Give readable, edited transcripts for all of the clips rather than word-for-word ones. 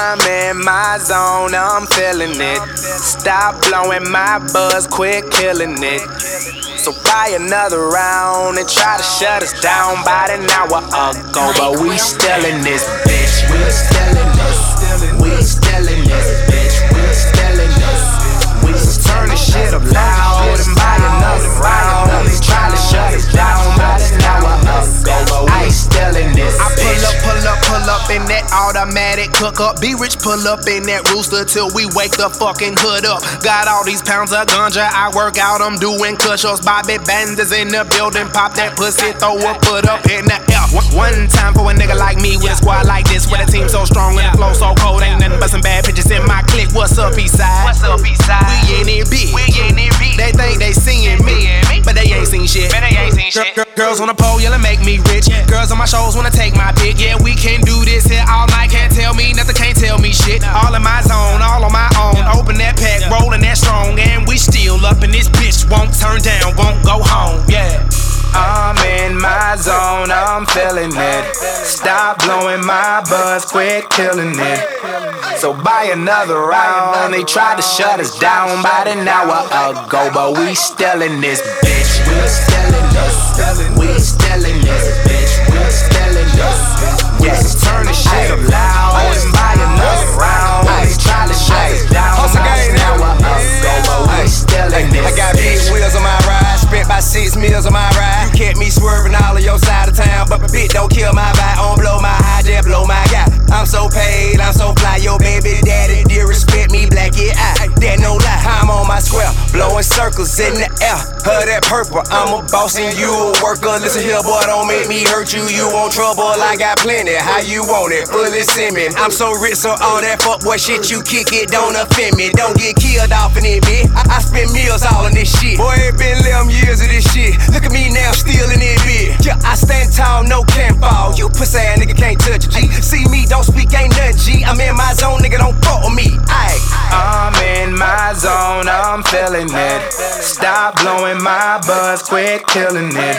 I'm in my zone, I'm feeling it. Stop blowing my buzz, quit killing it. So buy another round and try to shut us down about an hour ago. But we still in this bitch. We still in this. We still in this bitch. We still in this. We just turn the shit up loud and buy another round and try to shut us down about an hour ago. But we still in this bitch. I pull up in that automatic cook up. Be rich, pull up in that rooster till we wake the fucking hood up. Got all these pounds of ganja, I work out, I'm doing kushos. Bobby Banders in the building, pop that pussy, throw a foot up in the air. One time for a nigga like me with a squad like this, with a team so strong and the flow so cold, ain't nothing but some bad bitches in my clique. What's up, Eastside? What's up, Eastside? We in it big. They think they seeing me, but they ain't seen shit. Girls on the pole, yelling make me rich. Girls on my shows wanna take my pick. Yeah, we can do this here all night. Can't tell me nothing, can't tell me shit. All in my zone, all on my own. Open that pack, rolling that strong, and we still up in this bitch. Won't turn down, won't go home. Yeah. I'm in my zone, I'm feeling it. Stop blowing my buzz, quit killing it. So buy another round. They tried to shut us down about an hour ago, but we still in this bitch. We still in this. We still in this bitch. We still in this. We just turn the shit up loud and buy another round. They tried to shut us down about an hour ago, but we still in this. I got big wheels on my ride, spent about 6 meals on my ride. You kept me swerving all of your side of town, but my bitch don't kill my vibe. On blow my high, just blow my guy. I'm so paid, I'm so fly, your baby daddy did respect me, black yeah, that no lie. I'm on my square, blowing circles in the air. Her that purple, I'm a boss and you a worker. Listen here, boy, don't make me hurt you. You want trouble, I got plenty. How you want it? Fully send me. I'm so rich, so all that fuckboy shit you kick it don't offend me. Don't get killed off in it, bitch. I spend meals all on this shit. Boy, it been 11 years of this shit. Look at me now, still in it, bitch. Yeah, I stand tall, no can't fall. You pussy ass nigga can't touch a G. See me, don't speak, ain't nothing G. I'm in my zone, nigga, don't fuck with me. Aye. I'm in my zone, I'm feeling it. Stop blowing my buzz, quit killing it.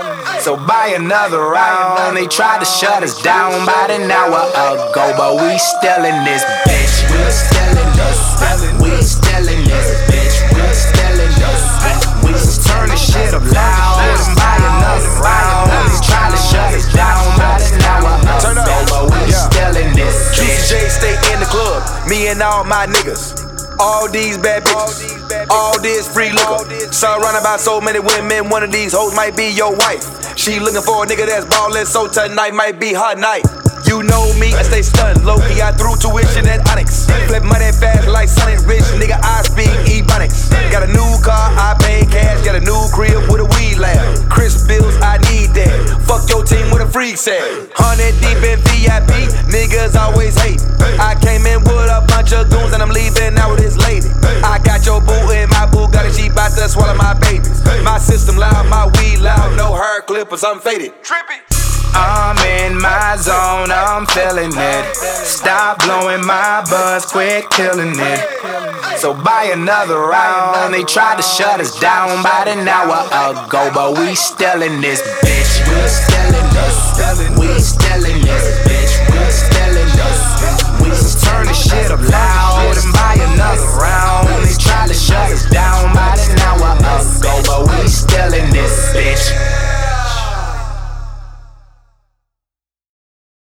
So buy another round. They tried to shut us down about an hour ago, but we still in this bitch. We still in this. We still in this bitch. We still in this. We just turn the shit up loud and buy another round. They tried to shut us down about an hour ago, but we still in this bitch. Juicy J stay in the club, me and all my niggas. All these bad bitches, all this free liquor. Surrounded by so many women, one of these hoes might be your wife. She looking for a nigga that's ballin', so tonight might be her night. You know me, I stay stunned, low-key, I threw tuition at Onyx. Flip money fast like Sonic Rich, nigga, I speak Ebonics. Got a new car, I pay cash, got a new crib with a weed lab. Chris bills, I need that. Fuck your team with a freak set. 100 deep in VIP, niggas always hate. I came in with a bunch of goons and I'm leaving out with this lady. I got your boo in my Bugatti, she bout to swallow my babies. My system loud, my weed loud, no hair clippers, I'm faded. Trippy. I'm in my zone, I'm feeling it. Stop blowing my buzz, quit killing it. So buy another round. They tried to shut us down about an hour ago, but we still in this bitch. We still in this. We still in this bitch. We still in this. We just turn the shit up loud and buy another round. They tried to shut us